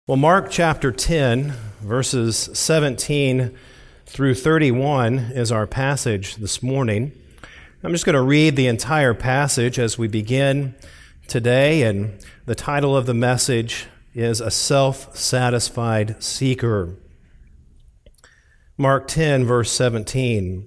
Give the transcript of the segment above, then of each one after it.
Well, Mark chapter 10, verses 17 through 31 is our passage this morning. I'm just going to read the entire passage as we begin today, and the title of the message is A Self-Satisfied Seeker. Mark 10, verse 17.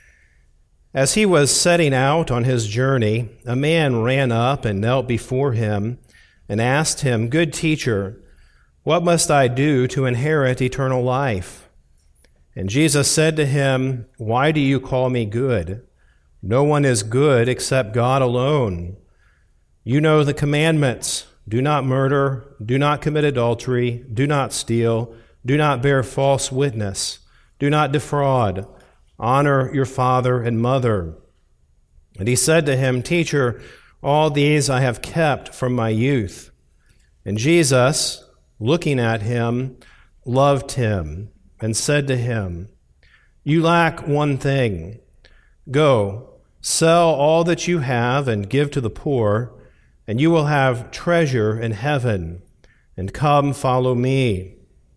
As he was setting out on his journey, a man ran up and knelt before him and asked him, "Good teacher, what must I do to inherit eternal life?" And Jesus said to him, "Why do you call me good? No one is good except God alone. You know the commandments: do not murder, do not commit adultery, do not steal, do not bear false witness, do not defraud, honor your father and mother." And he said to him, "Teacher, all these I have kept from my youth." And Jesus, looking at him, loved him and said to him, "You lack one thing. Go, sell all that you have and give to the poor, and you will have treasure in heaven, and come follow me."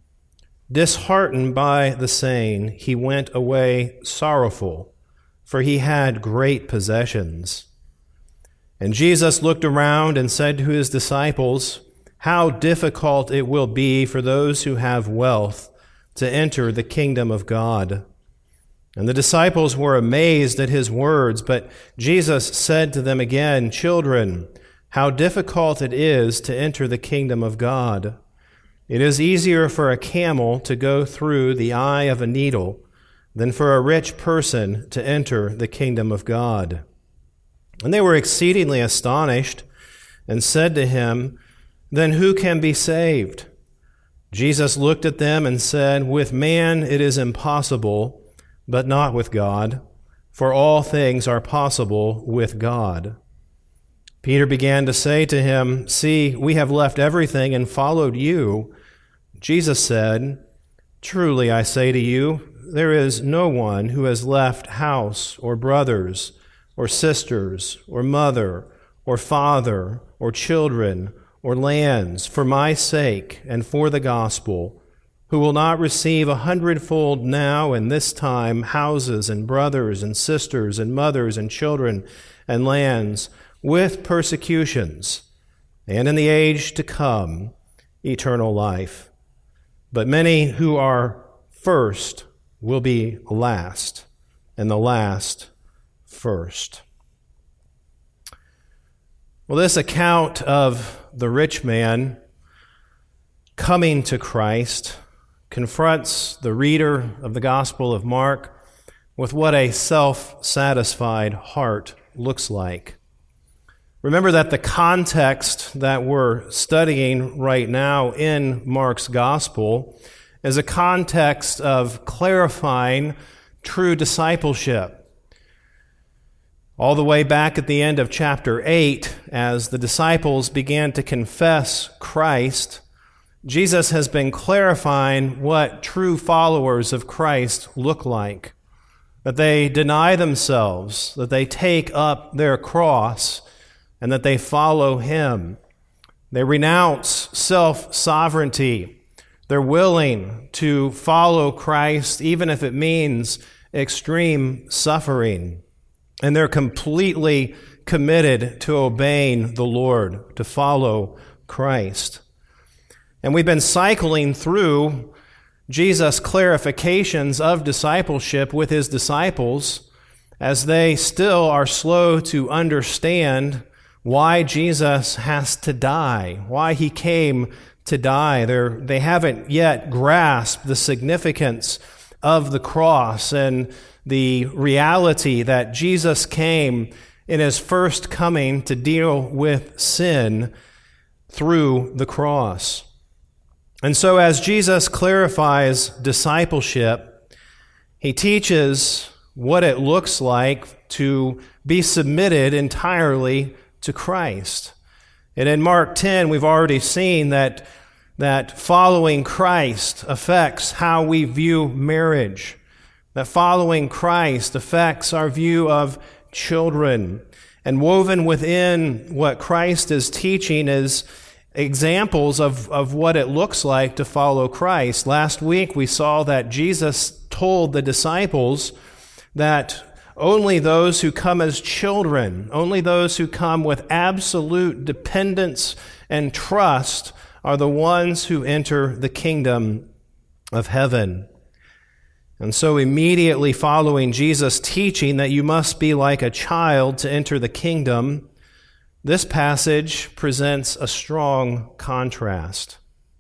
Disheartened by the saying, he went away sorrowful, for he had great possessions. And Jesus looked around and said to his disciples, "How difficult it will be for those who have wealth to enter the kingdom of God." And the disciples were amazed at his words, but Jesus said to them again, "Children, how difficult it is to enter the kingdom of God. It is easier for a camel to go through the eye of a needle than for a rich person to enter the kingdom of God." And they were exceedingly astonished and said to him, "Then who can be saved?" Jesus looked at them and said, "With man it is impossible, but not with God, for all things are possible with God." Peter began to say to him, "See, we have left everything and followed you." Jesus said, "Truly I say to you, there is no one who has left house or brothers or sisters or mother or father or children or lands for my sake and for the gospel, who will not receive 100-fold now in this time houses and brothers and sisters and mothers and children and lands, with persecutions, and in the age to come eternal life. But many who are first will be last, and the last first." Well, this account of the rich man coming to Christ confronts the reader of the Gospel of Mark with what a self-satisfied heart looks like. Remember that the context that we're studying right now in Mark's Gospel is a context of clarifying true discipleship. All the way back at the end of chapter 8, as the disciples began to confess Christ, Jesus has been clarifying what true followers of Christ look like. That they deny themselves, that they take up their cross, and that they follow Him. They renounce self-sovereignty. They're willing to follow Christ, even if it means extreme suffering. And they're completely committed to obeying the Lord, to follow Christ. And we've been cycling through Jesus' clarifications of discipleship with his disciples as they still are slow to understand why Jesus has to die, why he came to die. They haven't yet grasped the significance of the cross and the reality that Jesus came in his first coming to deal with sin through the cross. And so as Jesus clarifies discipleship, he teaches what it looks like to be submitted entirely to Christ. And in Mark 10, we've already seen that following Christ affects how we view marriage, that following Christ affects our view of children. And woven within what Christ is teaching is examples of what it looks like to follow Christ. Last week we saw that Jesus told the disciples that only those who come as children, only those who come with absolute dependence and trust are the ones who enter the kingdom of heaven. And so immediately following Jesus' teaching that you must be like a child to enter the kingdom, this passage presents a strong contrast.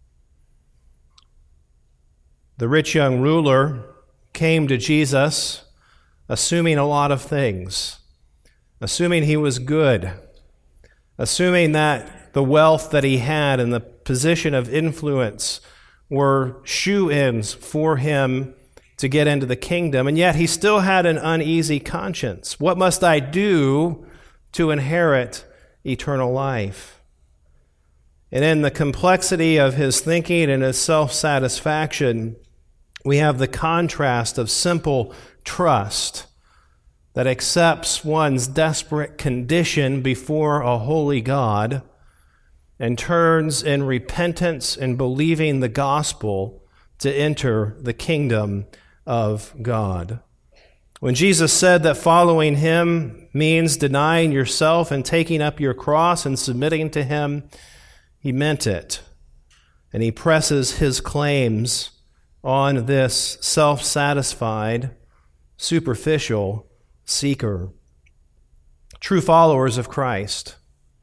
The rich young ruler came to Jesus assuming a lot of things, assuming he was good, assuming that the wealth that he had and the position of influence were shoe-ins for him to get into the kingdom, and yet he still had an uneasy conscience. What must I do to inherit eternal life? And in the complexity of his thinking and his self-satisfaction, we have the contrast of simple trust that accepts one's desperate condition before a holy God and turns in repentance and believing the gospel to enter the kingdom of God. When Jesus said that following him means denying yourself and taking up your cross and submitting to him, he meant it. And he presses his claims on this self-satisfied, superficial seeker. True followers of Christ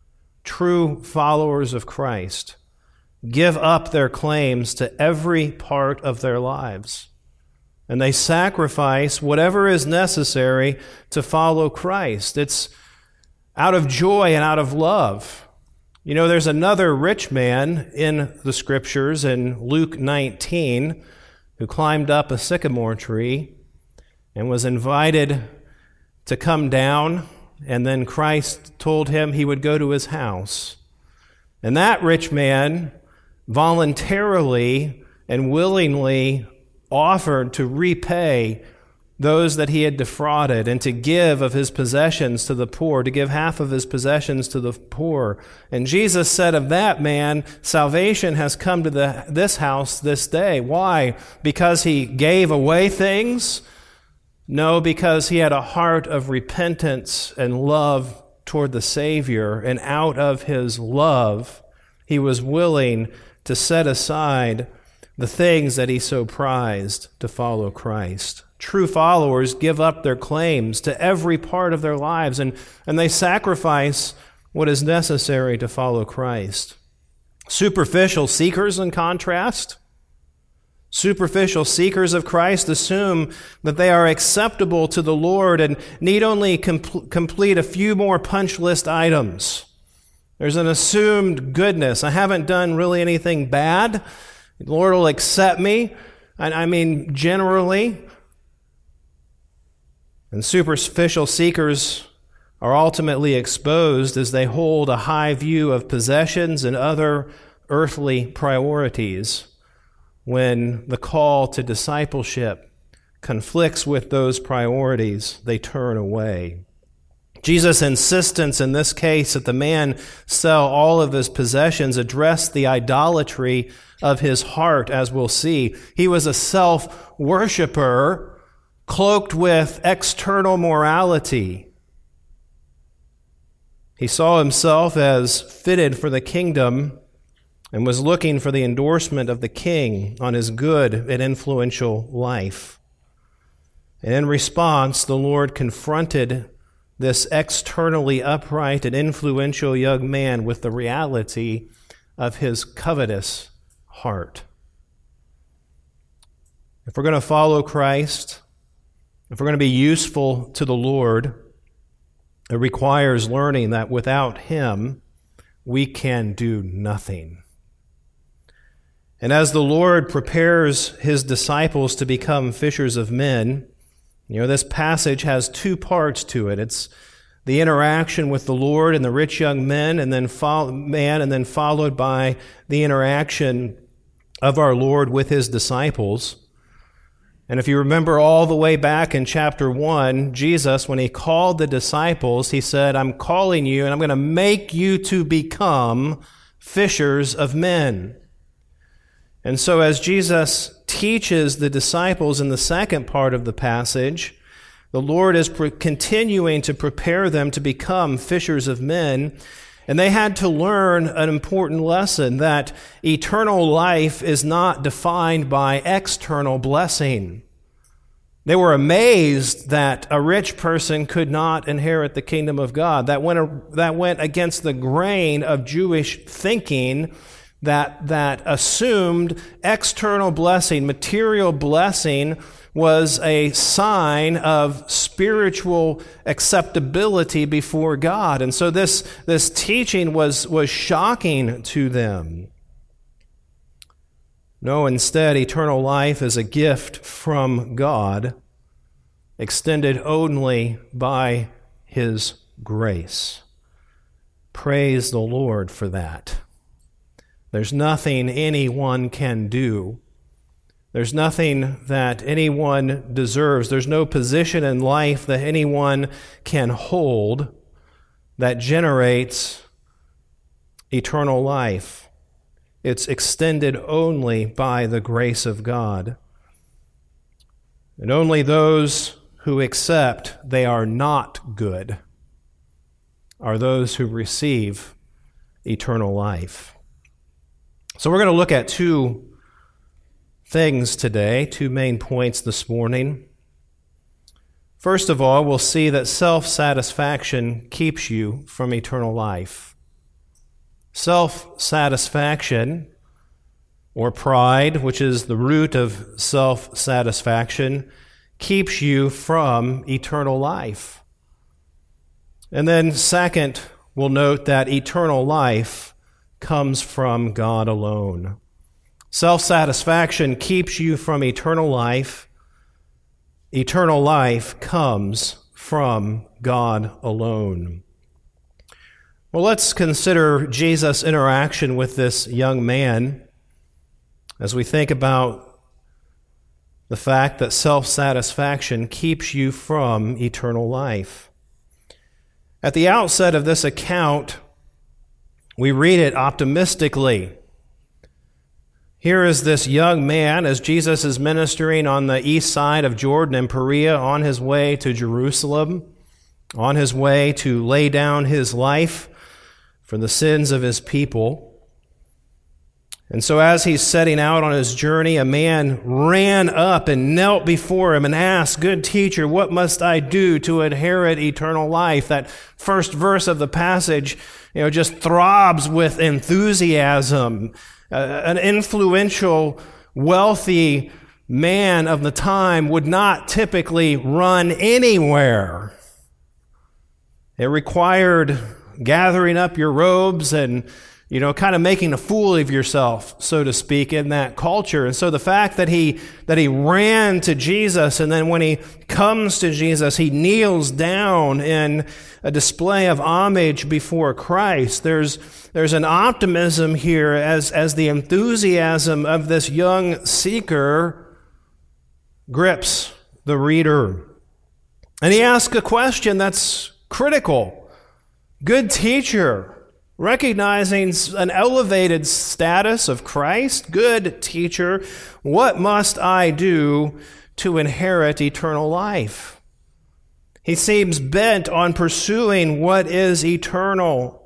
give up their claims to every part of their lives, and they sacrifice whatever is necessary to follow Christ. It's out of joy and out of love. You know, there's another rich man in the Scriptures in Luke 19 who climbed up a sycamore tree and was invited to come down, and then Christ told him he would go to his house. And that rich man voluntarily and willingly offered to repay those that he had defrauded and to give of his possessions to the poor, to give half of his possessions to the poor. And Jesus said of that man, salvation has come to this house this day. Why? Because he gave away things? No, because he had a heart of repentance and love toward the Savior, and out of his love, he was willing to set aside the things that he so prized to follow Christ. True followers give up their claims to every part of their lives, and they sacrifice what is necessary to follow Christ. Superficial seekers, in contrast, superficial seekers of Christ assume that they are acceptable to the Lord and need only complete a few more punch list items. There's an assumed goodness. I haven't done really anything bad. The Lord will accept me. I mean, generally. And superficial seekers are ultimately exposed as they hold a high view of possessions and other earthly priorities when the call to discipleship conflicts with those priorities, they turn away. Jesus' insistence in this case that the man sell all of his possessions addressed the idolatry of his heart, as we'll see. He was a self-worshiper cloaked with external morality. He saw himself as fitted for the kingdom and was looking for the endorsement of the king on his good and influential life. And in response, the Lord confronted this externally upright and influential young man with the reality of his covetous heart. If we're going to follow Christ, if we're going to be useful to the Lord, it requires learning that without him, we can do nothing. And as the Lord prepares his disciples to become fishers of men, this passage has two parts to it. It's the interaction with the Lord and the rich young man, and then followed by the interaction of our Lord with his disciples. And if you remember all the way back in chapter 1, Jesus, when he called the disciples, he said, I'm calling you and I'm going to make you to become fishers of men. And so as Jesus teaches the disciples in the second part of the passage, the Lord is continuing to prepare them to become fishers of men, and they had to learn an important lesson, that eternal life is not defined by external blessing. They were amazed that a rich person could not inherit the kingdom of God. That went against the grain of Jewish thinking that assumed external blessing, material blessing, was a sign of spiritual acceptability before God. And so this teaching was shocking to them. No, instead, eternal life is a gift from God, extended only by His grace. Praise the Lord for that. There's nothing anyone can do. There's nothing that anyone deserves. There's no position in life that anyone can hold that generates eternal life. It's extended only by the grace of God. And only those who accept they are not good are those who receive eternal life. So we're going to look at two things today, two main points this morning. First of all, we'll see that self-satisfaction keeps you from eternal life. Self-satisfaction, or pride, which is the root of self-satisfaction, keeps you from eternal life. And then second, we'll note that eternal life comes from God alone. Self-satisfaction keeps you from eternal life. Eternal life comes from God alone. Well, let's consider Jesus' interaction with this young man as we think about the fact that self-satisfaction keeps you from eternal life. At the outset of this account, we read it optimistically. Here is this young man, as Jesus is ministering on the east side of Jordan and Perea, on his way to Jerusalem, on his way to lay down his life for the sins of his people. And so as he's setting out on his journey, a man ran up and knelt before him and asked, "Good teacher, what must I do to inherit eternal life?" That first verse of the passage, just throbs with enthusiasm. An influential, wealthy man of the time would not typically run anywhere. It required gathering up your robes and kind of making a fool of yourself, so to speak, in that culture. And so the fact that he ran to Jesus, and then when he comes to Jesus, he kneels down in a display of homage before Christ. There's an optimism here as the enthusiasm of this young seeker grips the reader. And he asks a question that's critical. "Good teacher," recognizing an elevated status of Christ, "Good teacher, what must I do to inherit eternal life?" He seems bent on pursuing what is eternal,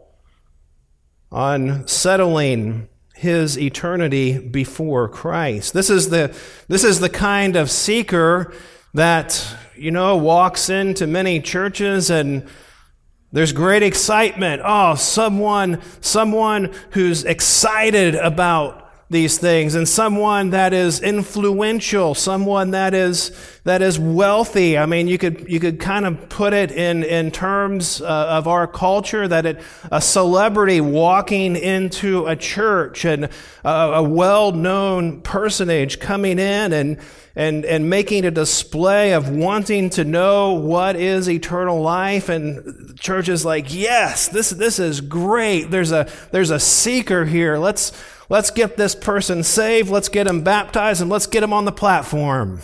on settling his eternity before Christ. This is the kind of seeker that, walks into many churches and there's great excitement. Oh, someone who's excited about these things, and someone that is influential, someone that is wealthy. I mean, you could kind of put it in terms of our culture that a celebrity walking into a church, and a well-known personage coming in and making a display of wanting to know what is eternal life. And church is like, yes, this is great. There's a seeker here. Let's get this person saved, let's get him baptized, and let's get him on the platform.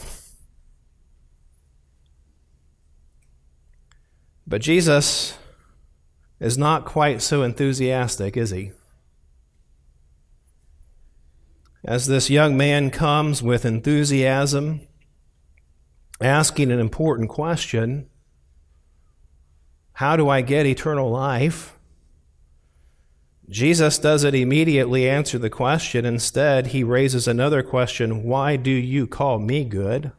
But Jesus is not quite so enthusiastic, is he? as this young man comes with enthusiasm, asking an important question, how do I get eternal life? Jesus doesn't immediately answer the question. Instead, he raises another question, why do you call me good?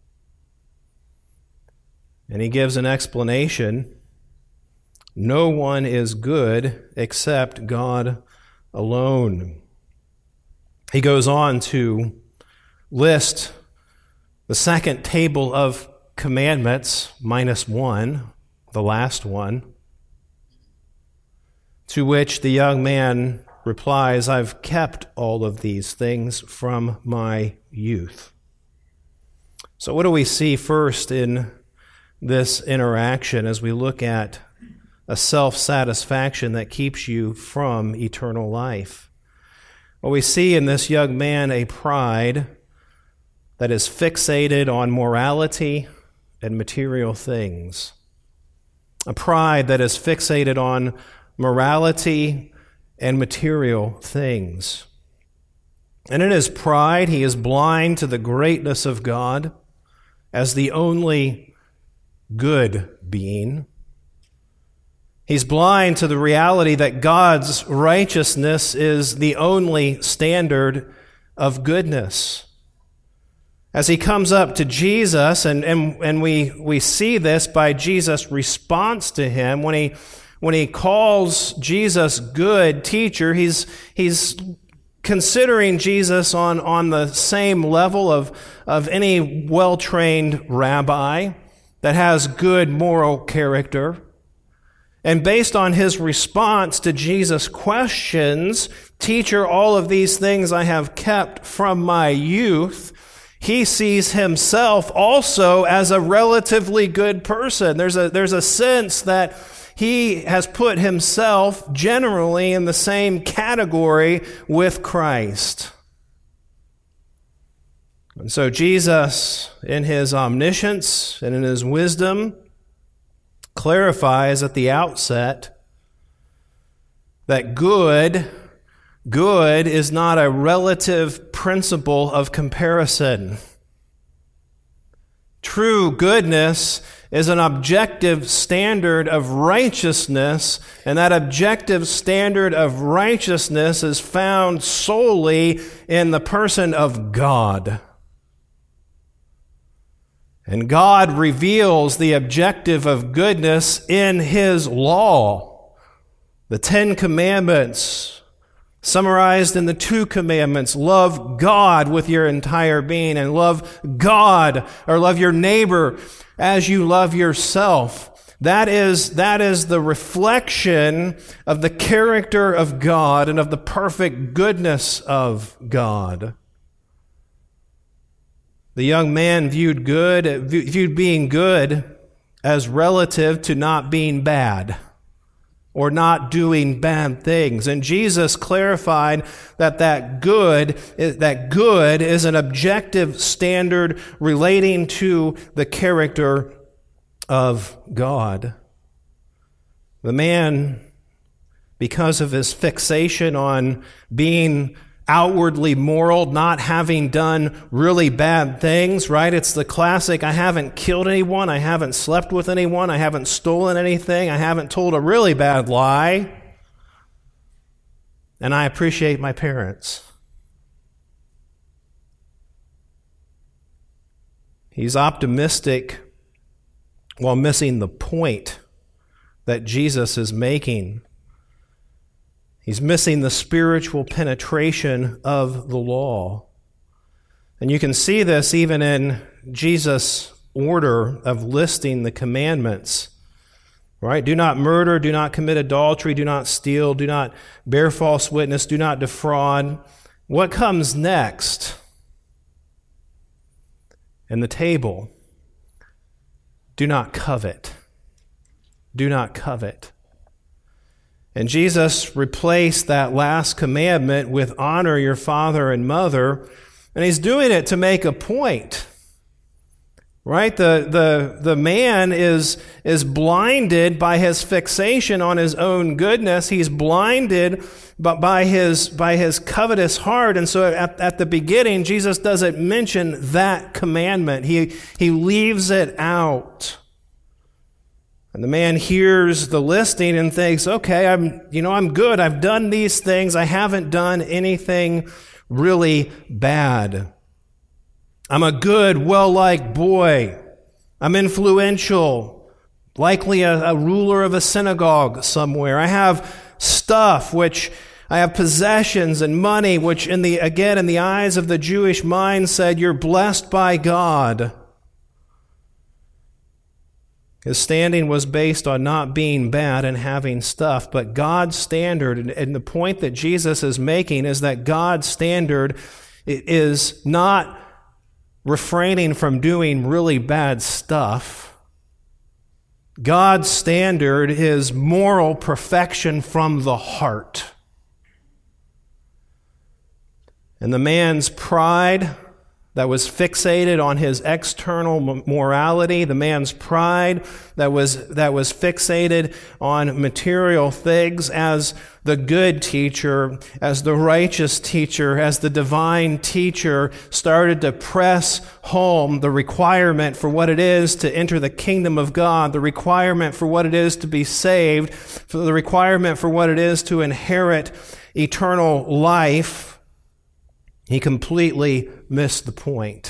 And he gives an explanation. No one is good except God alone. He goes on to list the second table of commandments, minus one, the last one, to which the young man replies, I've kept all of these things from my youth. So what do we see first in this interaction as we look at a self-satisfaction that keeps you from eternal life? Well, we see in this young man a pride that is fixated on morality and material things. A pride that is fixated on morality and material things. And in his pride, he is blind to the greatness of God as the only good being. He's blind to the reality that God's righteousness is the only standard of goodness. As he comes up to Jesus, and we see this by Jesus' response to him, when he calls Jesus good teacher, he's considering Jesus on the same level of any well-trained rabbi that has good moral character. And based on his response to Jesus' questions, teacher, all of these things I have kept from my youth, he sees himself also as a relatively good person. There's a sense that he has put himself generally in the same category with Christ. And so Jesus, in his omniscience and in his wisdom, clarifies at the outset that good is not a relative principle of comparison. True goodness is an objective standard of righteousness, and that objective standard of righteousness is found solely in the person of God. And God reveals the objective of goodness in His law. The 10 Commandments, summarized in the 2 commandments, love God with your entire being and love God, or love your neighbor as you love yourself. That is the reflection of the character of God and of the perfect goodness of God. The young man viewed being good as relative to not being bad or not doing bad things. And Jesus clarified that good is an objective standard relating to the character of God. The man, because of his fixation on being outwardly moral, not having done really bad things, right? It's the classic, I haven't killed anyone, I haven't slept with anyone, I haven't stolen anything, I haven't told a really bad lie, and I appreciate my parents. He's optimistic while missing the point that Jesus is making. He's missing the spiritual penetration of the law. And you can see this even in Jesus' order of listing the commandments. Right? Do not murder, do not commit adultery, do not steal, do not bear false witness, do not defraud. What comes next? In the table, do not covet. Do not covet. And Jesus replaced that last commandment with honor your father and mother, and he's doing it to make a point. Right? The man is blinded by his fixation on his own goodness. He's blinded by his covetous heart. And so at the beginning, Jesus doesn't mention that commandment. He leaves it out. And the man hears the listing and thinks, okay, I'm good. I've done these things. I haven't done anything really bad. I'm a good, well-liked boy. I'm influential, likely a ruler of a synagogue somewhere. I have stuff, which I have possessions and money, which in the eyes of the Jewish mind said, you're blessed by God. His standing was based on not being bad and having stuff, but God's standard, and the point that Jesus is making is that God's standard is not refraining from doing really bad stuff. God's standard is moral perfection from the heart. And the man's pride that was fixated on his external morality, the man's pride that was fixated on material things, as the good teacher, as the righteous teacher, as the divine teacher, started to press home the requirement for what it is to enter the kingdom of God, the requirement for what it is to be saved, for the requirement for what it is to inherit eternal life. He completely missed the point.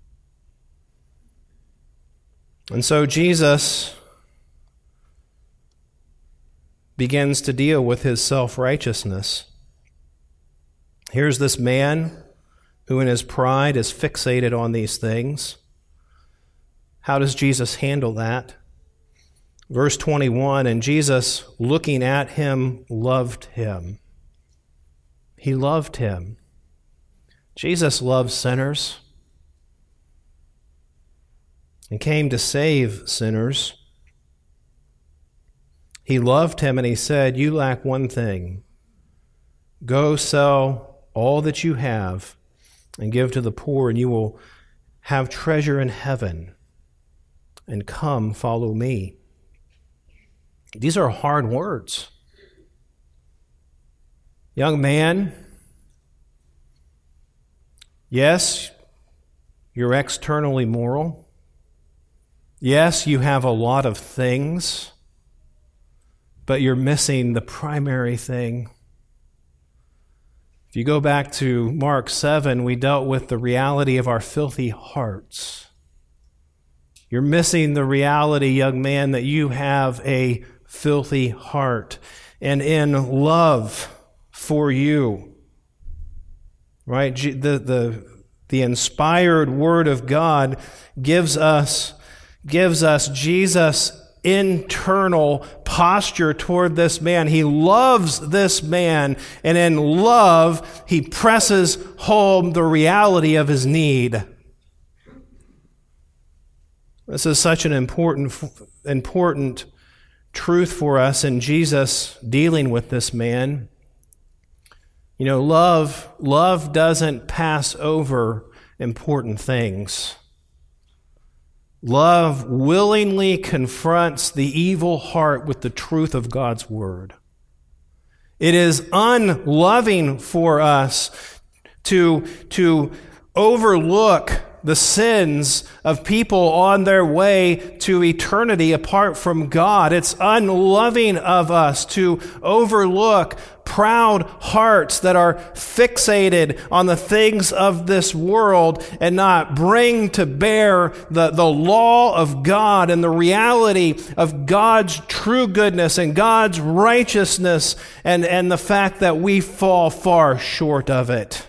And so Jesus begins to deal with his self-righteousness. Here's this man who in his pride is fixated on these things. How does Jesus handle that? Verse 21, and Jesus, looking at him, loved him. He loved him. Jesus loves sinners and came to save sinners. He loved him and he said, you lack one thing. Go sell all that you have and give to the poor, and you will have treasure in heaven. And come, follow me. These are hard words. Young man, yes, you're externally moral. Yes, you have a lot of things, but you're missing the primary thing. If you go back to Mark 7, we dealt with the reality of our filthy hearts. You're missing the reality, young man, that you have a filthy heart. And in love for you, right? The inspired Word of God gives us Jesus' internal posture toward this man. He loves this man, and in love, he presses home the reality of his need. This is such an important truth for us in Jesus dealing with this man. You know, love doesn't pass over important things. Love willingly confronts the evil heart with the truth of God's word. It is unloving for us to overlook the sins of people on their way to eternity apart from God. It's unloving of us to overlook proud hearts that are fixated on the things of this world and not bring to bear the law of God and the reality of God's true goodness and God's righteousness and the fact that we fall far short of it.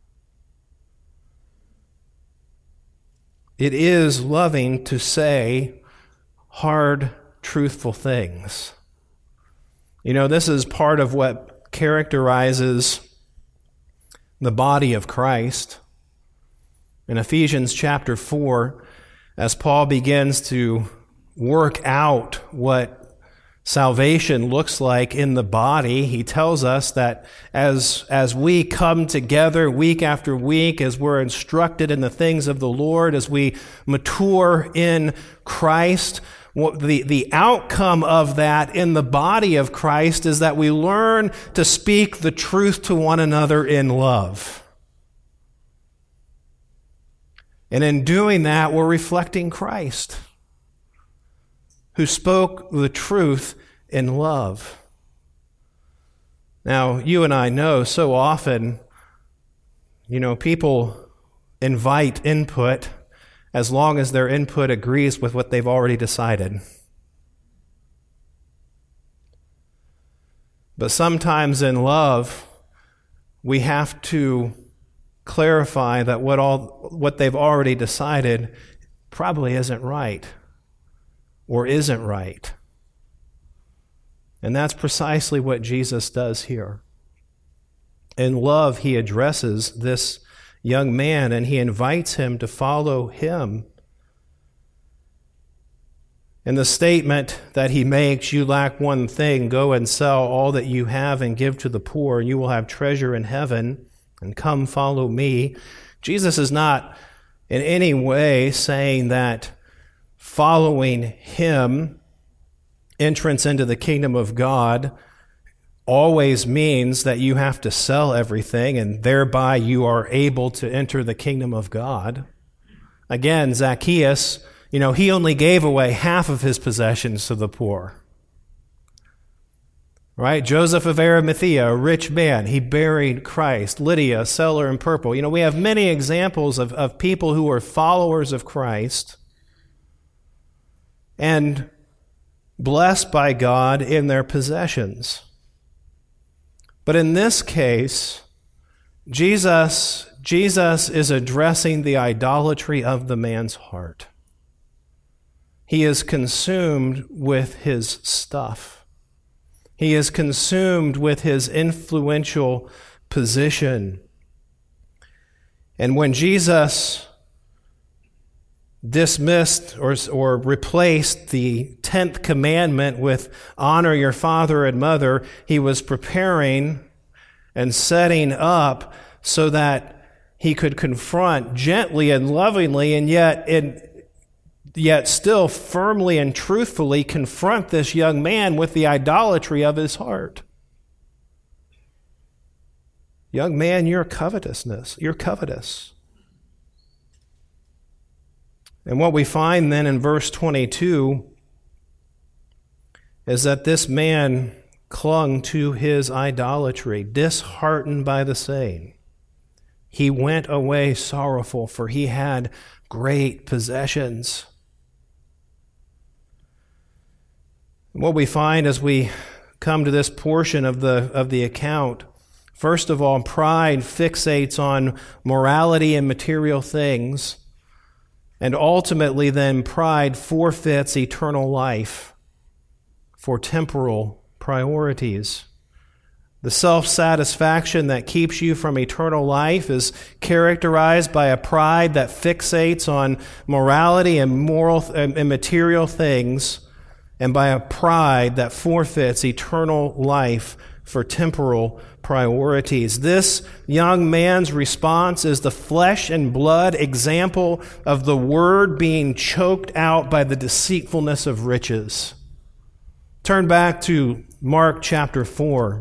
It is loving to say hard, truthful things. You know, this is part of what characterizes the body of Christ. In Ephesians chapter 4, as Paul begins to work out what salvation looks like in the body. He tells us that as we come together week after week, as we're instructed in the things of the Lord, as we mature in Christ, the outcome of that in the body of Christ is that we learn to speak the truth to one another in love. And in doing that, we're reflecting Christ, who spoke the truth in love. Now, you and I know so often, people invite input as long as their input agrees with what they've already decided. But sometimes in love, we have to clarify that what they've already decided probably isn't right or isn't right. And that's precisely what Jesus does here. In love, he addresses this young man and he invites him to follow him. In the statement that he makes, "You lack one thing, go and sell all that you have and give to the poor, and you will have treasure in heaven, and come follow me." Jesus is not in any way saying that following him, entrance into the kingdom of God, always means that you have to sell everything and thereby you are able to enter the kingdom of God. Again, Zacchaeus, he only gave away half of his possessions to the poor. Right? Joseph of Arimathea, a rich man, he buried Christ. Lydia, a seller in purple. We have many examples of people who are followers of Christ and blessed by God in their possessions. But in this case, Jesus is addressing the idolatry of the man's heart. He is consumed with his stuff. He is consumed with his influential position. And when Jesus dismissed or replaced the 10th commandment with honor your father and mother, he was preparing and setting up so that he could confront gently and lovingly and yet still firmly and truthfully confront this young man with the idolatry of his heart. Young man, you're covetous. And what we find then in verse 22 is that this man clung to his idolatry, disheartened by the same. He went away sorrowful, for he had great possessions. What we find as we come to this portion of the account, first of all, pride fixates on morality and material things. And ultimately, then, pride forfeits eternal life for temporal priorities. The self-satisfaction that keeps you from eternal life is characterized by a pride that fixates on morality and moral and material things, and by a pride that forfeits eternal life for temporal priorities. This young man's response is the flesh and blood example of the word being choked out by the deceitfulness of riches. Turn back to Mark chapter 4.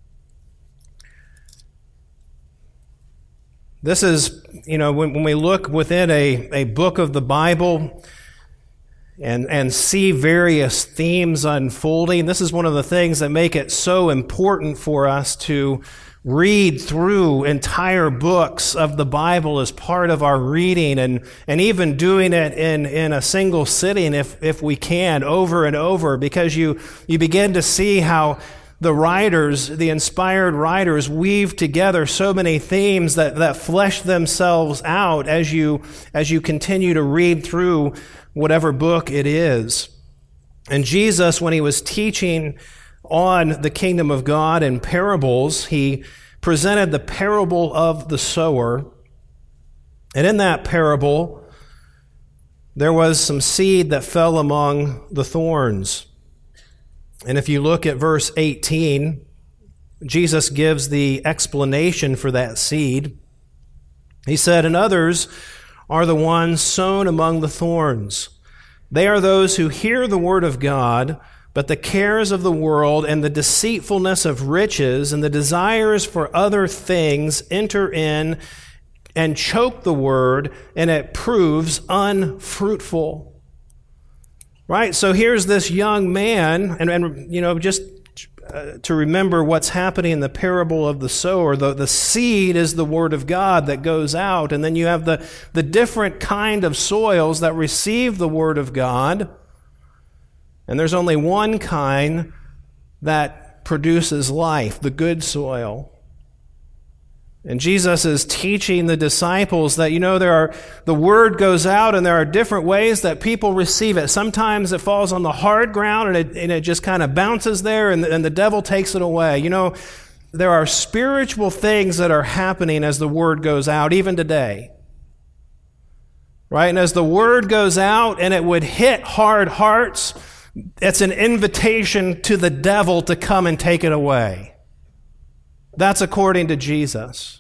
This is, when we look within a book of the Bible and see various themes unfolding, this is one of the things that make it so important for us to read through entire books of the Bible as part of our reading, and even doing it in a single sitting if we can, over and over, because you begin to see how the inspired writers weave together so many themes that flesh themselves out as you continue to read through whatever book it is. And Jesus, when he was teaching on the kingdom of God in parables, he presented the parable of the sower. And in that parable, there was some seed that fell among the thorns. And if you look at verse 18, Jesus gives the explanation for that seed. He said, "And others are the ones sown among the thorns. They are those who hear the word of God, but the cares of the world and the deceitfulness of riches and the desires for other things enter in and choke the word, and it proves unfruitful." Right? So here's this young man, and just to remember what's happening in the parable of the sower, the seed is the word of God that goes out, and then you have the different kind of soils that receive the word of God, and there's only one kind that produces life, the good soil. And Jesus is teaching the disciples that, the word goes out and there are different ways that people receive it. Sometimes it falls on the hard ground and it just kind of bounces there and the devil takes it away. There are spiritual things that are happening as the word goes out, even today. Right? And as the word goes out and it would hit hard hearts, it's an invitation to the devil to come and take it away. That's according to Jesus.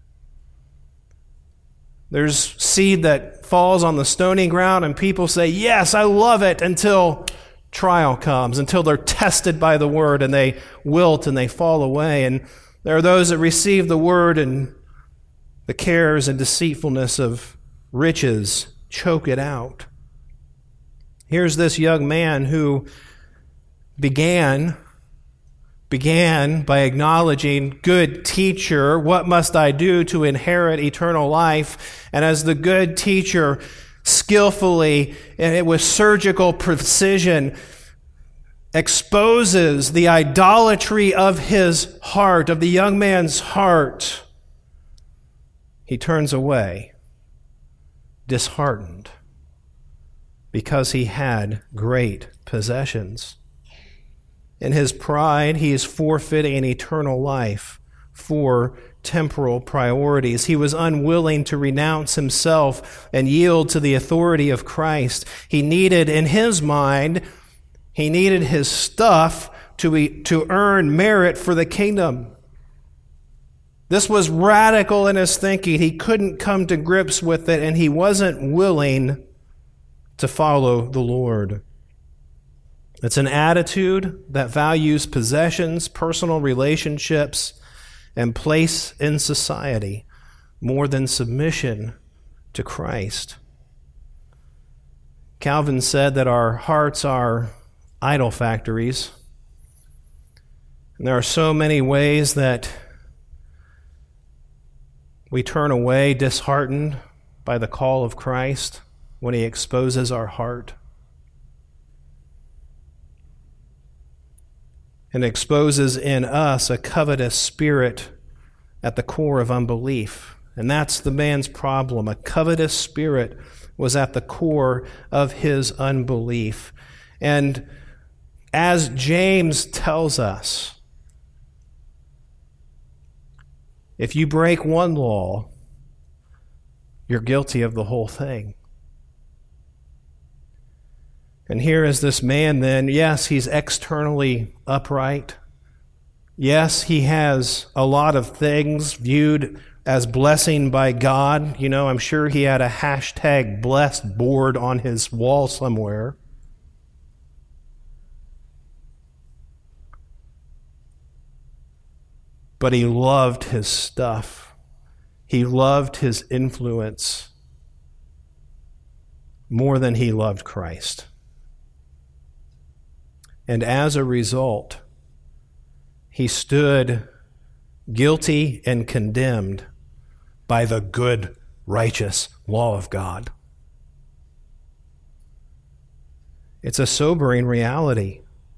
There's seed that falls on the stony ground and people say, "Yes, I love it," until trial comes, until they're tested by the word and they wilt and they fall away. And there are those that receive the word and the cares and deceitfulness of riches choke it out. Here's this young man who began by acknowledging, "Good teacher, what must I do to inherit eternal life?" And as the good teacher skillfully and with surgical precision exposes the idolatry of his heart, of the young man's heart, he turns away, disheartened, because he had great possessions. In his pride, he is forfeiting eternal life for temporal priorities. He was unwilling to renounce himself and yield to the authority of Christ. He needed, in his mind, his stuff to earn merit for the kingdom. This was radical in his thinking. He couldn't come to grips with it, and he wasn't willing to follow the Lord. It's an attitude that values possessions, personal relationships, and place in society more than submission to Christ. Calvin said that our hearts are idol factories. And there are so many ways that we turn away disheartened by the call of Christ when he exposes our heart. And exposes in us a covetous spirit at the core of unbelief. And that's the man's problem. A covetous spirit was at the core of his unbelief. And as James tells us, if you break one law, you're guilty of the whole thing. And here is this man then, yes, he's externally upright. Yes, he has a lot of things viewed as blessing by God. I'm sure he had a #blessed board on his wall somewhere. But he loved his stuff. He loved his influence more than he loved Christ. And as a result, he stood guilty and condemned by the good, righteous law of God. It's a sobering reality.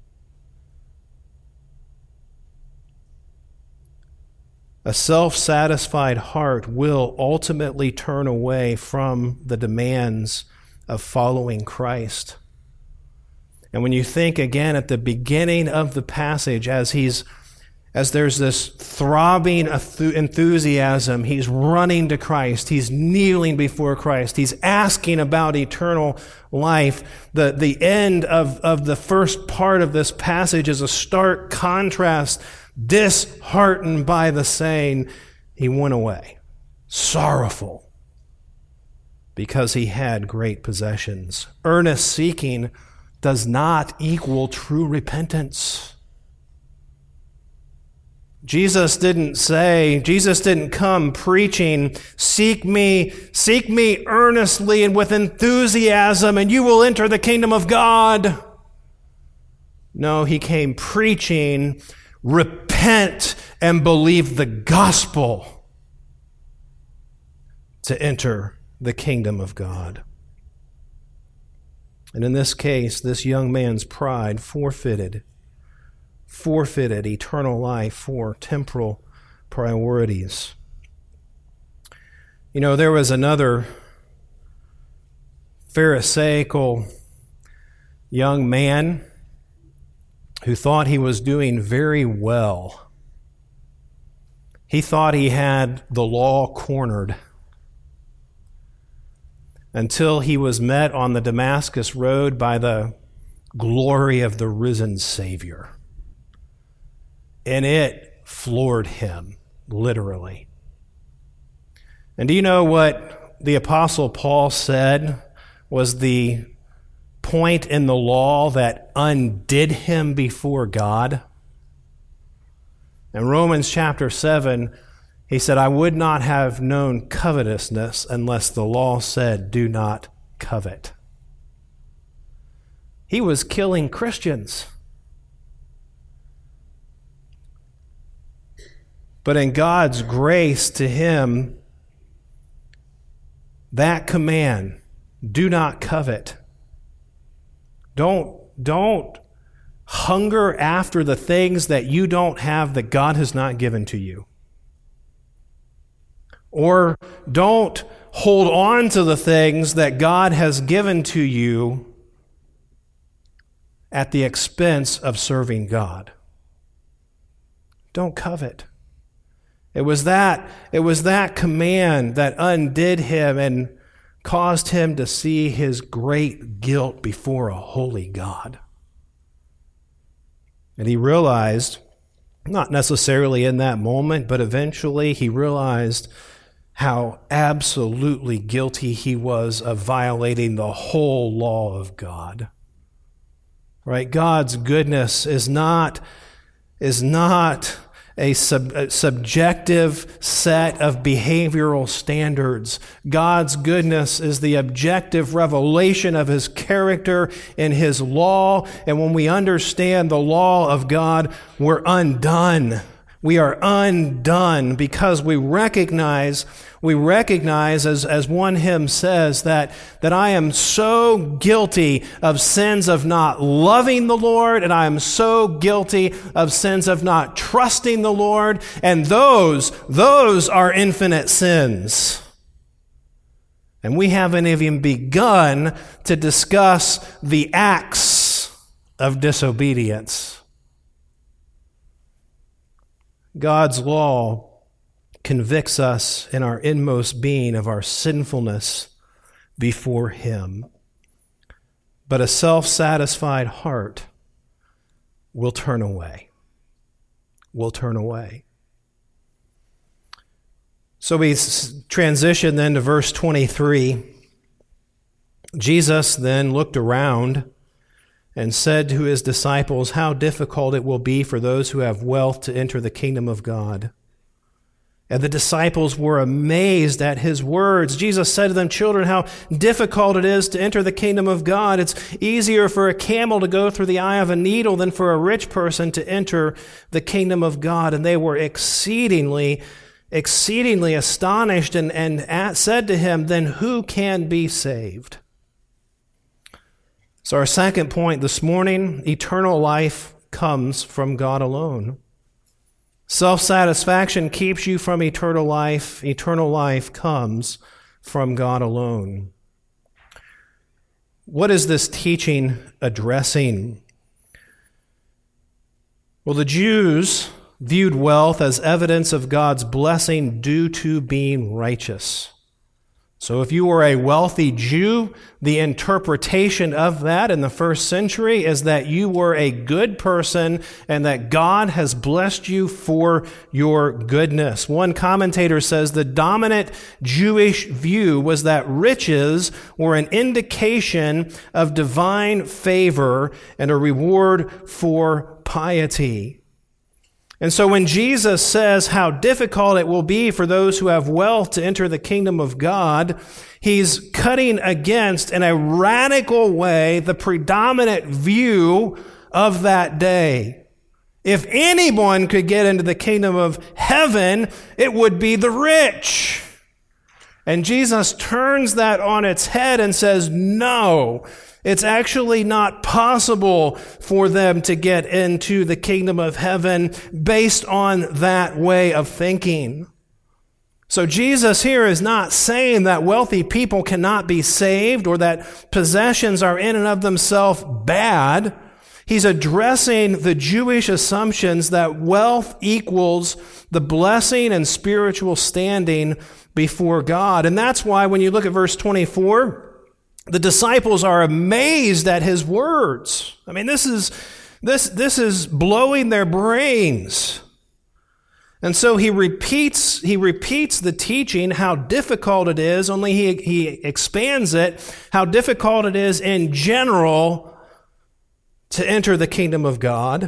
A self-satisfied heart will ultimately turn away from the demands of following Christ. And when you think again at the beginning of the passage, as he's as there's this throbbing enthusiasm, he's running to Christ. He's kneeling before Christ. He's asking about eternal life. The end of the first part of this passage is a stark contrast. Disheartened by the saying, he went away, sorrowful, because he had great possessions. Earnest seeking does not equal true repentance. Jesus didn't come preaching, seek me earnestly and with enthusiasm, and you will enter the kingdom of God. No, he came preaching, repent and believe the gospel to enter the kingdom of God. And in this case, this young man's pride forfeited eternal life for temporal priorities. You know, there was another Pharisaical young man who thought he was doing very well. He thought he had the law cornered until he was met on the Damascus Road by the glory of the risen Savior. And it floored him, literally. And do you know what the Apostle Paul said was the point in the law that undid him before God? In Romans chapter 7, he said, I would not have known covetousness unless the law said, do not covet. He was killing Christians. But in God's grace to him, that command, do not covet. Don't hunger after the things that you don't have that God has not given to you. Or don't hold on to the things that God has given to you at the expense of serving God. Don't covet. It was that command that undid him and caused him to see his great guilt before a holy God. And he realized, not necessarily in that moment, but eventually he realized how absolutely guilty he was of violating the whole law of God. Right? God's goodness is not a subjective set of behavioral standards. God's goodness is the objective revelation of His character in His law. And when we understand the law of God, we're undone. We are undone because we recognize as one hymn says that I am so guilty of sins of not loving the Lord, and I am so guilty of sins of not trusting the Lord, and those are infinite sins. And we haven't even begun to discuss the acts of disobedience. God's law convicts us in our inmost being of our sinfulness before Him. But a self-satisfied heart will turn away. Will turn away. So we transition then to verse 23. Jesus then looked around and said to His disciples, how difficult it will be for those who have wealth to enter the kingdom of God. And the disciples were amazed at His words. Jesus said to them, children, how difficult it is to enter the kingdom of God. It's easier for a camel to go through the eye of a needle than for a rich person to enter the kingdom of God. And they were exceedingly astonished and said to Him, then who can be saved? So our second point this morning, eternal life comes from God alone. Self-satisfaction keeps you from eternal life. Eternal life comes from God alone. What is this teaching addressing? Well, the Jews viewed wealth as evidence of God's blessing due to being righteous. So if you were a wealthy Jew, the interpretation of that in the first century is that you were a good person and that God has blessed you for your goodness. One commentator says the dominant Jewish view was that riches were an indication of divine favor and a reward for piety. And so when Jesus says how difficult it will be for those who have wealth to enter the kingdom of God, he's cutting against, in a radical way, the predominant view of that day. If anyone could get into the kingdom of heaven, it would be the rich. And Jesus turns that on its head and says, no, it's actually not possible for them to get into the kingdom of heaven based on that way of thinking. So Jesus here is not saying that wealthy people cannot be saved or that possessions are in and of themselves bad. He's addressing the Jewish assumptions that wealth equals the blessing and spiritual standing before God. And that's why when you look at verse 24, the disciples are amazed at his words. I mean, this is blowing their brains. And so he repeats the teaching, how difficult it is, only he expands it, how difficult it is in general to enter the kingdom of God.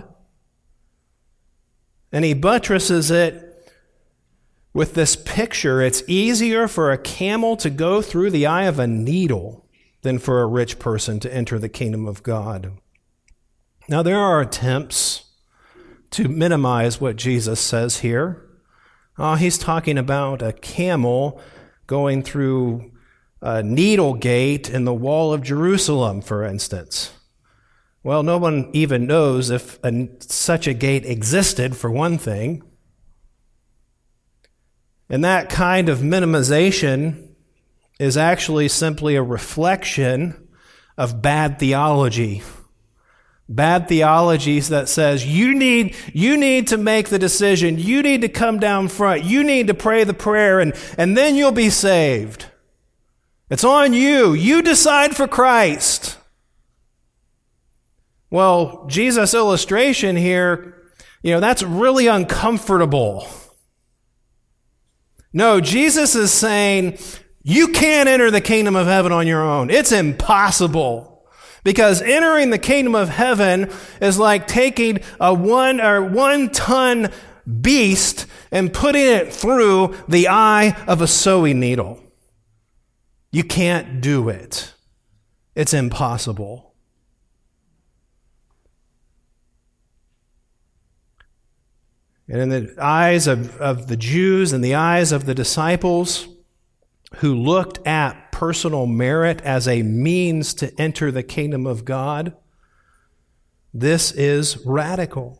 And he buttresses it with this picture. It's easier for a camel to go through the eye of a needle than for a rich person to enter the kingdom of God. Now, there are attempts to minimize what Jesus says here. He's talking about a camel going through a needle gate in the wall of Jerusalem, for instance. Well, no one even knows if such a gate existed, for one thing. And that kind of minimization is actually simply a reflection of bad theology. Bad theologies that says you need to make the decision. You need to come down front. You need to pray the prayer and then you'll be saved. It's on you. You decide for Christ. Well, Jesus' illustration here, that's really uncomfortable. No, Jesus is saying, you can't enter the kingdom of heaven on your own. It's impossible. Because entering the kingdom of heaven is like taking a 1 ton beast and putting it through the eye of a sewing needle. You can't do it. It's impossible. And in the eyes of the Jews and the eyes of the disciples who looked at personal merit as a means to enter the kingdom of God, this is radical.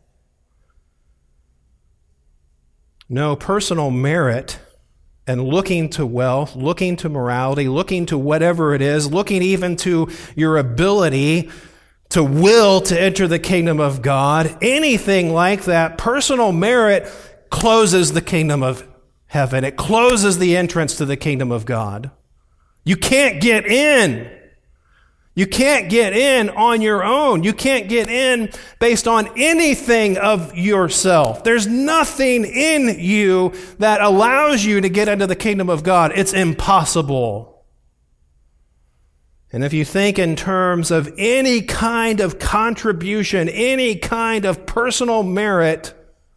No, personal merit and looking to wealth, looking to morality, looking to whatever it is, looking even to your ability to will to enter the kingdom of God, anything like that, personal merit closes the kingdom of heaven. It closes the entrance to the kingdom of God. You can't get in. You can't get in on your own. You can't get in based on anything of yourself. There's nothing in you that allows you to get into the kingdom of God. It's impossible. And if you think in terms of any kind of contribution, any kind of personal merit,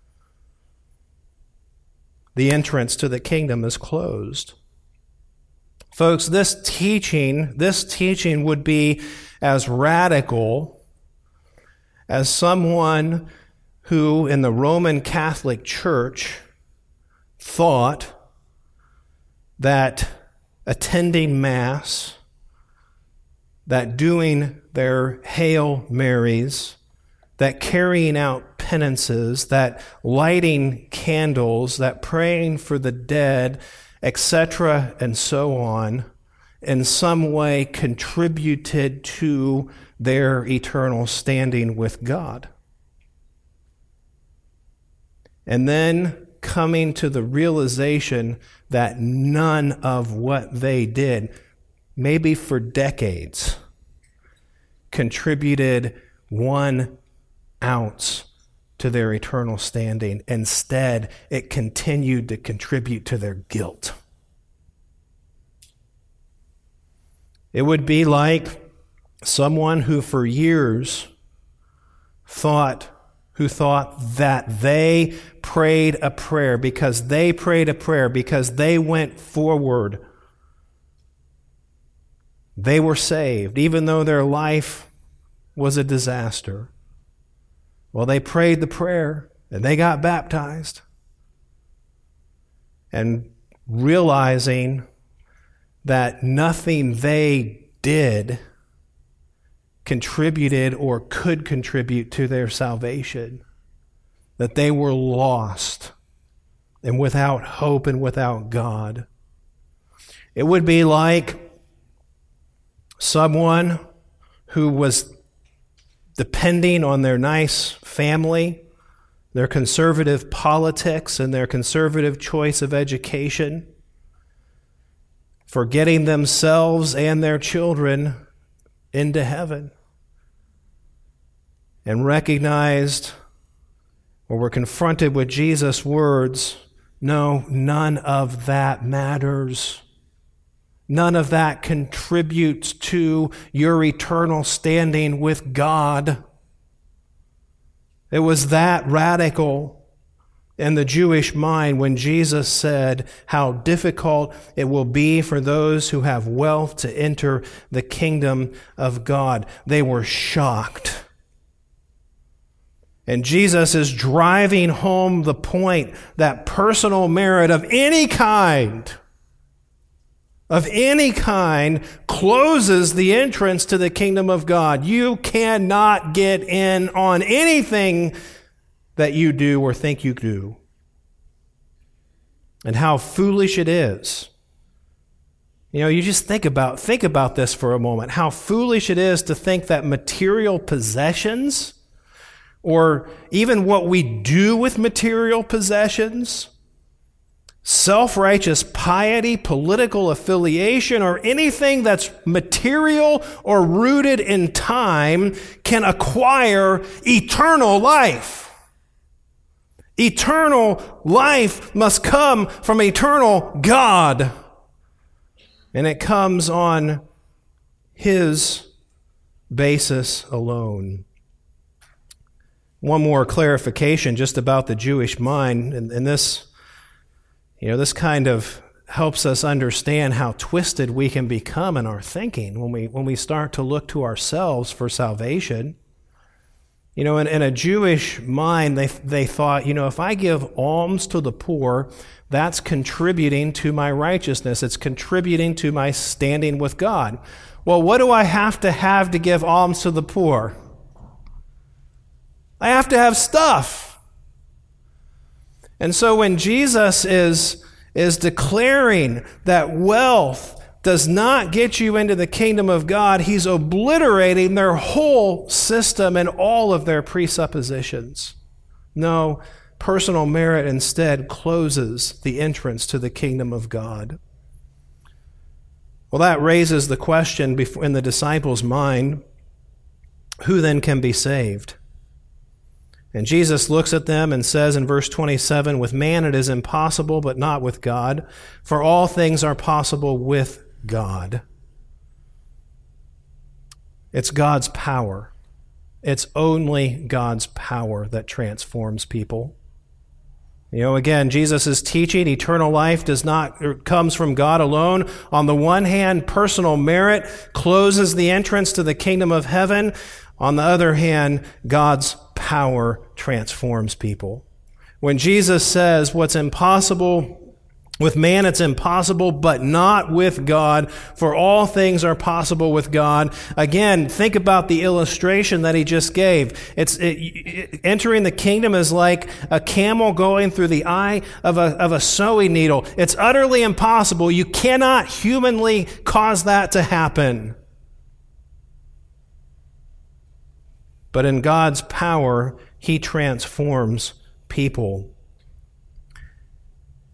the entrance to the kingdom is closed. Folks, this teaching would be as radical as someone who in the Roman Catholic Church thought that attending Mass, that doing their Hail Marys, that carrying out penances, that lighting candles, that praying for the dead, etc., and so on, in some way contributed to their eternal standing with God. and then coming to the realization that none of what they did, maybe for decades, contributed 1 ounce to their eternal standing. Instead, it continued to contribute to their guilt. It would be like someone who for years thought that they prayed a prayer because they went forward. They were saved, even though their life was a disaster. Well, they prayed the prayer and they got baptized. And realizing that nothing they did contributed or could contribute to their salvation, that they were lost and without hope and without God. It would be like someone who was depending on their nice family, their conservative politics, and their conservative choice of education for getting themselves and their children into heaven, and recognized or were confronted with Jesus' words, no, none of that matters. None of that contributes to your eternal standing with God. It was that radical in the Jewish mind when Jesus said how difficult it will be for those who have wealth to enter the kingdom of God. They were shocked. And Jesus is driving home the point that personal merit of any kind closes the entrance to the kingdom of God. You cannot get in on anything that you do or think you do. And how foolish it is. You just think about this for a moment. How foolish it is to think that material possessions, or even what we do with material possessions, self-righteous piety, political affiliation, or anything that's material or rooted in time can acquire eternal life. Eternal life must come from eternal God. And it comes on His basis alone. One more clarification just about the Jewish mind, and this kind of helps us understand how twisted we can become in our thinking when we start to look to ourselves for salvation. In a Jewish mind, they thought, if I give alms to the poor, that's contributing to my righteousness. It's contributing to my standing with God. Well, what do I have to give alms to the poor? I have to have stuff. And so when Jesus is declaring that wealth does not get you into the kingdom of God, He's obliterating their whole system and all of their presuppositions. No, personal merit instead closes the entrance to the kingdom of God. Well, that raises the question in the disciples' mind, who then can be saved? And Jesus looks at them and says in verse 27, with man it is impossible, but not with God, for all things are possible with God. It's God's power. It's only God's power that transforms people. Again, Jesus' teaching, eternal life comes from God alone. On the one hand, personal merit closes the entrance to the kingdom of heaven. On the other hand, God's power transforms people. When Jesus says what's impossible with man, it's impossible, but not with God, for all things are possible with God. Again, think about the illustration that he just gave. Entering the kingdom is like a camel going through the eye of a sewing needle. It's utterly impossible. You cannot humanly cause that to happen. But in God's power, He transforms people.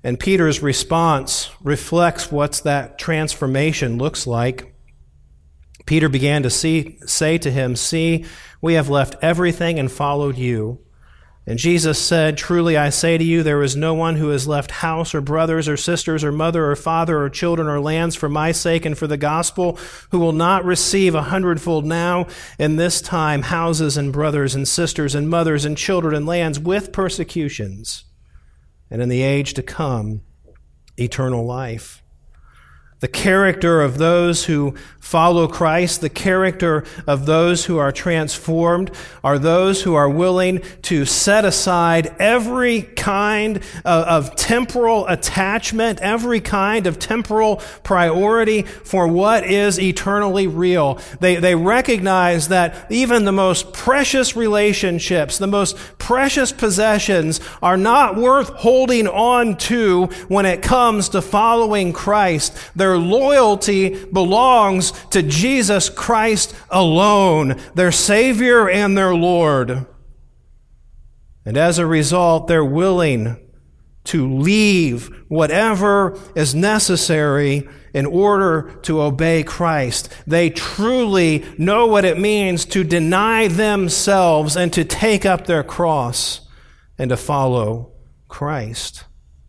And Peter's response reflects what that transformation looks like. Peter began to say to him, "See, we have left everything and followed you." And Jesus said, "Truly I say to you, there is no one who has left house or brothers or sisters or mother or father or children or lands for my sake and for the gospel who will not receive 100-fold now in this time houses and brothers and sisters and mothers and children and lands with persecutions, and in the age to come, eternal life." The character of those who follow Christ, the character of those who are transformed, are those who are willing to set aside every kind of temporal attachment, every kind of temporal priority for what is eternally real. They recognize that even the most precious relationships, the most precious possessions are not worth holding on to when it comes to following Christ. Their loyalty belongs to Jesus Christ alone, their Savior and their Lord. And as a result, they're willing to leave whatever is necessary in order to obey Christ. They truly know what it means to deny themselves and to take up their cross and to follow Christ.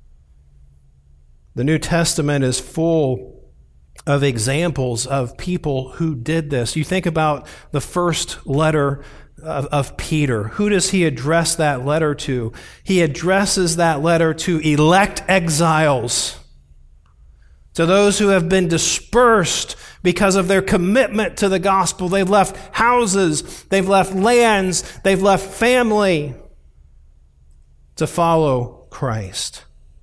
The New Testament is full of examples of people who did this. You think about the first letter of Peter. Who does he address that letter to? He addresses that letter to elect exiles, to those who have been dispersed because of their commitment to the gospel. They've left houses, they've left lands, they've left family to follow Christ.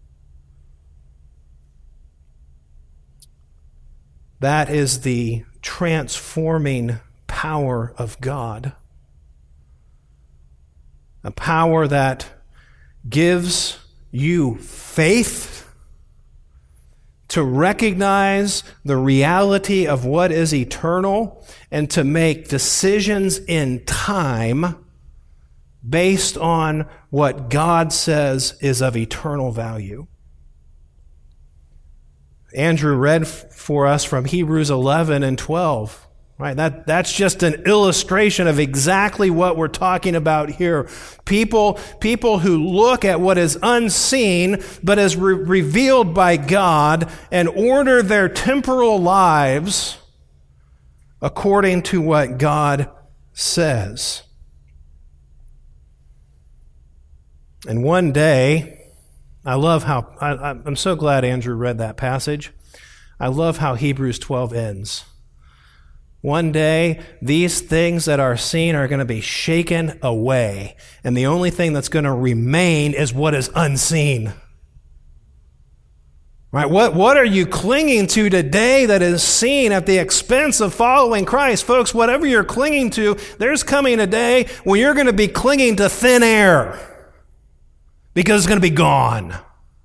That is the transforming power of God. A power that gives you faith to recognize the reality of what is eternal and to make decisions in time based on what God says is of eternal value. Andrew read for us from Hebrews 11 and 12. Right? That's just an illustration of exactly what we're talking about here. People who look at what is unseen but is revealed by God and order their temporal lives according to what God says. And one day, I'm so glad Andrew read that passage. I love how Hebrews 12 ends. One day, these things that are seen are going to be shaken away, and the only thing that's going to remain is what is unseen. Right? What are you clinging to today that is seen at the expense of following Christ? Folks, whatever you're clinging to, there's coming a day when you're going to be clinging to thin air because it's going to be gone.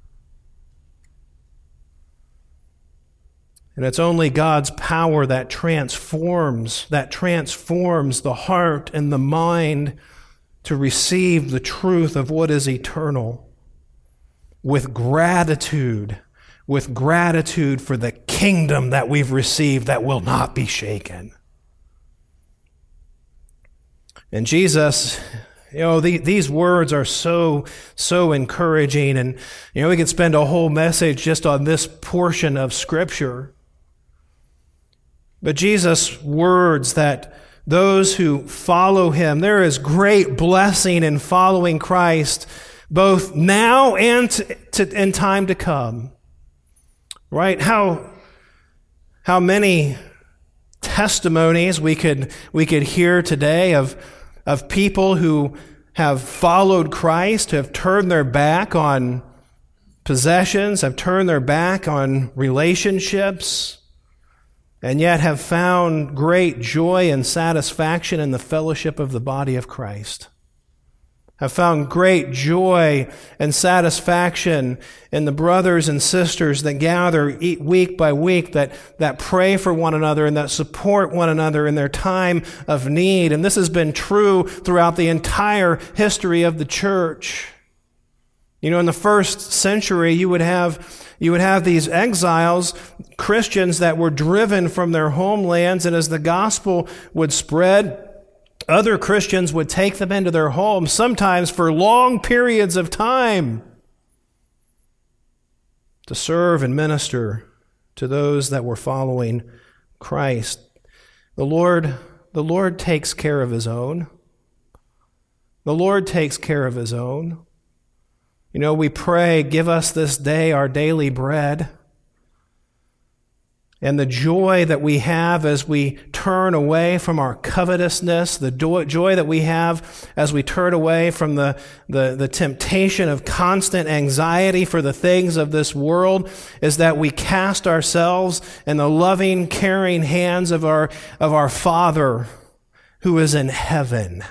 And it's only God's power that transforms the heart and the mind to receive the truth of what is eternal with gratitude for the kingdom that we've received that will not be shaken. And Jesus, these words are so encouraging, and we could spend a whole message just on this portion of Scripture. But Jesus' words that those who follow him, there is great blessing in following Christ, both now and in time to come. Right? How many testimonies we could hear today of people who have followed Christ, who have turned their back on possessions, have turned their back on relationships, and yet have found great joy and satisfaction in the fellowship of the body of Christ. Have found great joy and satisfaction in the brothers and sisters that gather week by week, that pray for one another and that support one another in their time of need. And this has been true throughout the entire history of the church. You know, in the first century, you would have these exiles, Christians that were driven from their homelands, and as the gospel would spread, other Christians would take them into their homes, sometimes for long periods of time, to serve and minister to those that were following Christ. The Lord takes care of his own. The Lord takes care of his own. You know, we pray, give us this day our daily bread. And the joy that we have as we turn away from our covetousness, the joy that we have as we turn away from the temptation of constant anxiety for the things of this world, is that we cast ourselves in the loving, caring hands of our Father who is in heaven.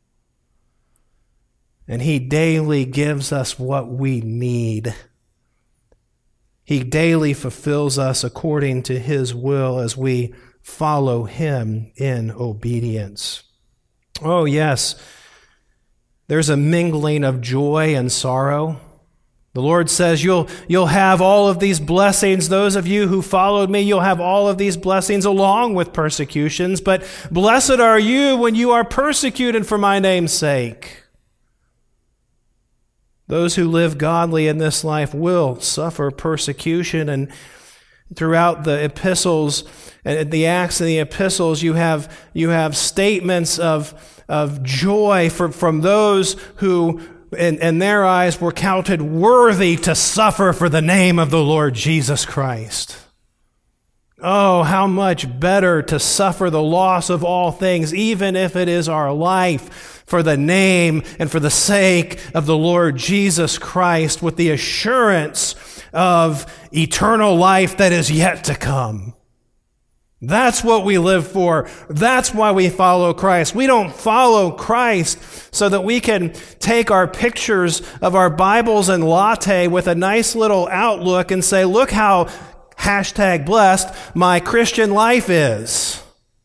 And he daily gives us what we need. He daily fulfills us according to his will as we follow him in obedience. Oh, yes, there's a mingling of joy and sorrow. The Lord says, you'll have all of these blessings. Those of you who followed me, you'll have all of these blessings along with persecutions. But blessed are you when you are persecuted for my name's sake. Those who live godly in this life will suffer persecution. And throughout the epistles and the Acts and the epistles, you have statements of joy from those who, in their eyes, were counted worthy to suffer for the name of the Lord Jesus Christ. Oh, how much better to suffer the loss of all things, even if it is our life, for the name and for the sake of the Lord Jesus Christ, with the assurance of eternal life that is yet to come. That's what we live for. That's why we follow Christ. We don't follow Christ so that we can take our pictures of our Bibles and latte with a nice little outlook and say, look how #blessed my Christian life is.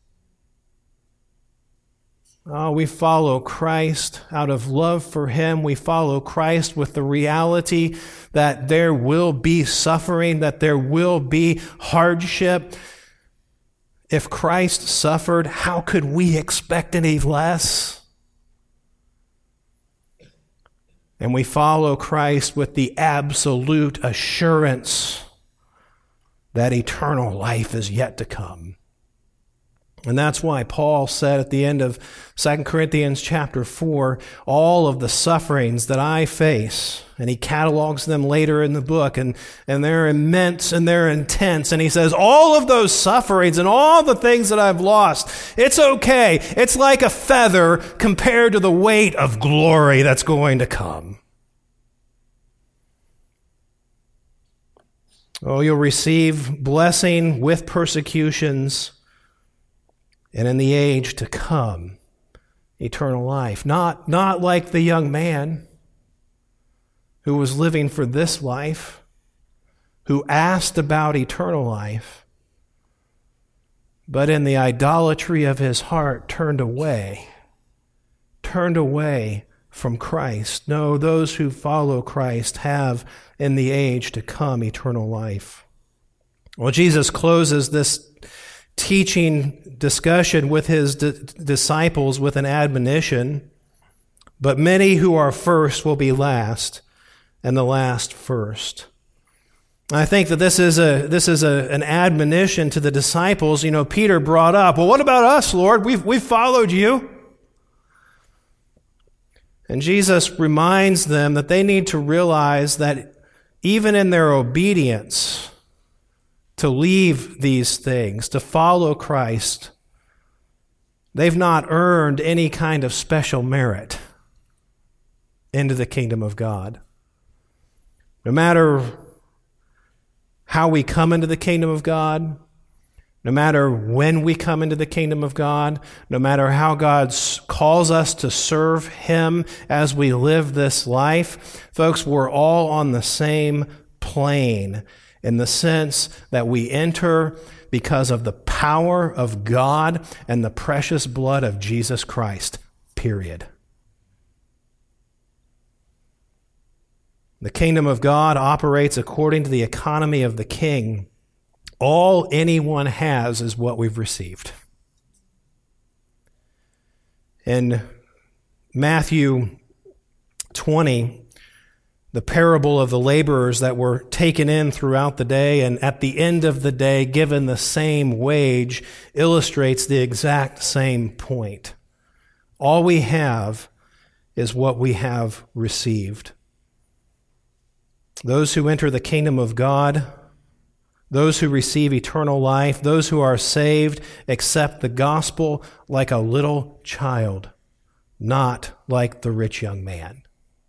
Oh, we follow Christ out of love for him. We follow Christ with the reality that there will be suffering, that there will be hardship. If Christ suffered, how could we expect any less? And we follow Christ with the absolute assurance that eternal life is yet to come. And that's why Paul said at the end of 2 Corinthians chapter 4, all of the sufferings that I face, and he catalogs them later in the book, and they're immense and they're intense. And he says, all of those sufferings and all the things that I've lost, it's okay. It's like a feather compared to the weight of glory that's going to come. Oh, you'll receive blessing with persecutions, and in the age to come, eternal life. Not like the young man who was living for this life, who asked about eternal life, but in the idolatry of his heart turned away from Christ. No, those who follow Christ have in the age to come eternal life. Well, Jesus closes this teaching discussion with his disciples with an admonition, but many who are first will be last, and the last first. I think that this is an admonition to the disciples. You know, Peter brought up, well, what about us, Lord? We've followed you. And Jesus reminds them that they need to realize that even in their obedience, to leave these things, to follow Christ, they've not earned any kind of special merit into the kingdom of God. No matter how we come into the kingdom of God, no matter when we come into the kingdom of God, no matter how God calls us to serve him as we live this life, folks, we're all on the same plane, in the sense that we enter because of the power of God and the precious blood of Jesus Christ, period. The kingdom of God operates according to the economy of the king. All anyone has is what we've received. In Matthew 20, the parable of the laborers that were taken in throughout the day and at the end of the day given the same wage illustrates the exact same point. All we have is what we have received. Those who enter the kingdom of God, those who receive eternal life, those who are saved, accept the gospel like a little child, not like the rich young man.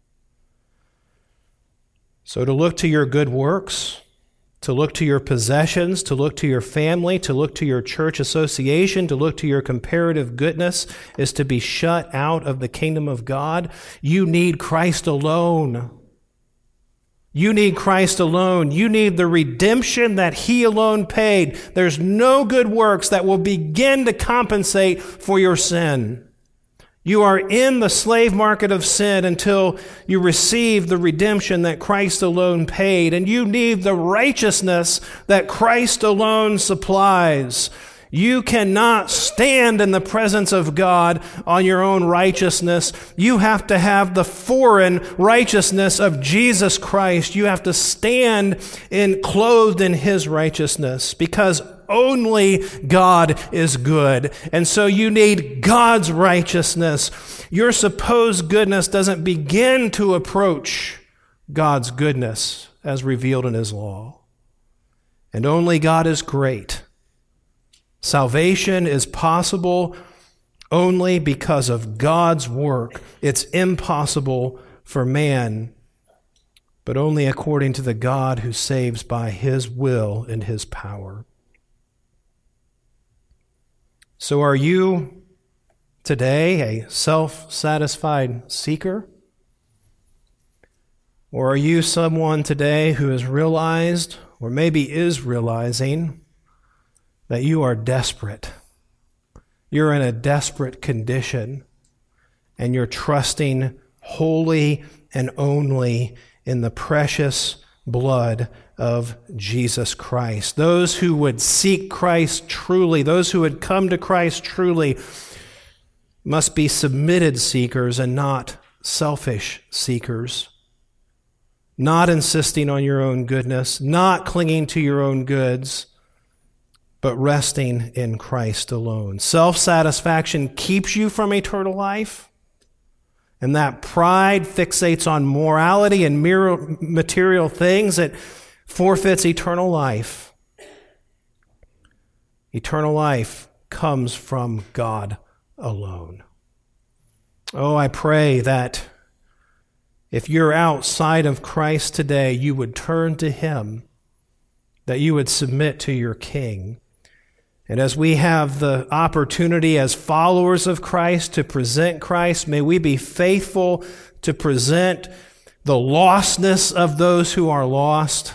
So to look to your good works, to look to your possessions, to look to your family, to look to your church association, to look to your comparative goodness is to be shut out of the kingdom of God. You need Christ alone. You need Christ alone. You need the redemption that He alone paid. There's no good works that will begin to compensate for your sin. You are in the slave market of sin until you receive the redemption that Christ alone paid, and you need the righteousness that Christ alone supplies. You cannot stand in the presence of God on your own righteousness. You have to have the foreign righteousness of Jesus Christ. You have to stand clothed in His righteousness, because only God is good. And so you need God's righteousness. Your supposed goodness doesn't begin to approach God's goodness as revealed in His law. And only God is great. Salvation is possible only because of God's work. It's impossible for man, but only according to the God who saves by His will and His power. So are you today a self-satisfied seeker? Or are you someone today who has realized, or maybe is realizing, that you are desperate? You're in a desperate condition, and you're trusting wholly and only in the precious blood of Jesus Christ. Those who would seek Christ truly, those who would come to Christ truly, must be submitted seekers and not selfish seekers. Not insisting on your own goodness, not clinging to your own goods, but resting in Christ alone. Self-satisfaction keeps you from eternal life, and that pride fixates on morality and material things. It forfeits eternal life. Eternal life comes from God alone. Oh, I pray that if you're outside of Christ today, you would turn to Him, that you would submit to your King. And as we have the opportunity as followers of Christ to present Christ, may we be faithful to present the lostness of those who are lost,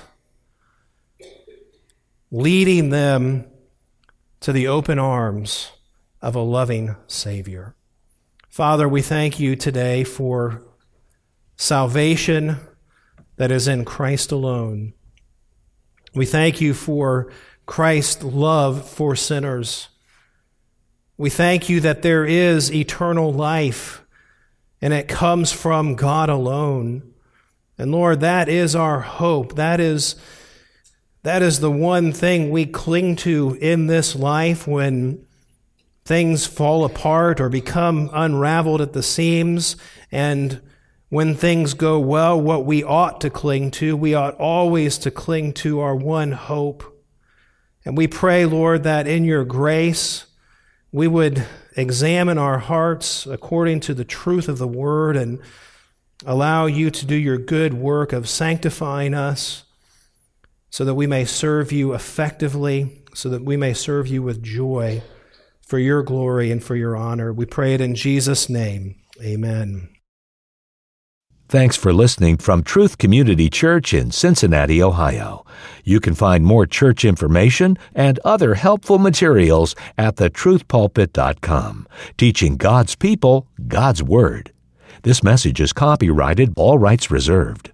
leading them to the open arms of a loving Savior. Father, we thank you today for salvation that is in Christ alone. We thank you for Christ's love for sinners. We thank you that there is eternal life, and it comes from God alone. And Lord, that is our hope. That is the one thing we cling to in this life when things fall apart or become unraveled at the seams. And when things go well, what we ought to cling to, we ought always to cling to our one hope. And we pray, Lord, that in your grace, we would examine our hearts according to the truth of the Word and allow you to do your good work of sanctifying us so that we may serve you effectively, so that we may serve you with joy for your glory and for your honor. We pray it in Jesus' name. Amen. Thanks for listening from Truth Community Church in Cincinnati, Ohio. You can find more church information and other helpful materials at thetruthpulpit.com, teaching God's people God's Word. This message is copyrighted, all rights reserved.